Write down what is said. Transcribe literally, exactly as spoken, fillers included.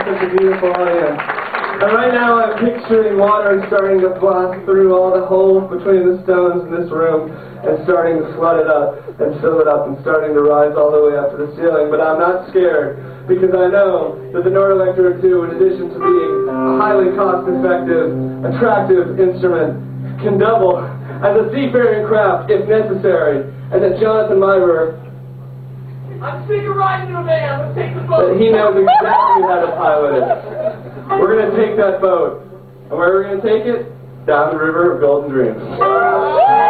such a beautiful audience. And right now I'm picturing water starting to blast through all the holes between the stones in this room and starting to flood it up and fill it up and starting to rise all the way up to the ceiling. But I'm not scared because I know that the Nord Electro two, in addition to being a highly cost-effective, attractive instrument, can double as a seafaring craft if necessary, and that Jonathan Myberg, I'm sick of riding to a man. Let's take the boat. that he knows exactly how to pilot it. We're going to take that boat. And where are we going to take it? Down the river of Golden Dreams.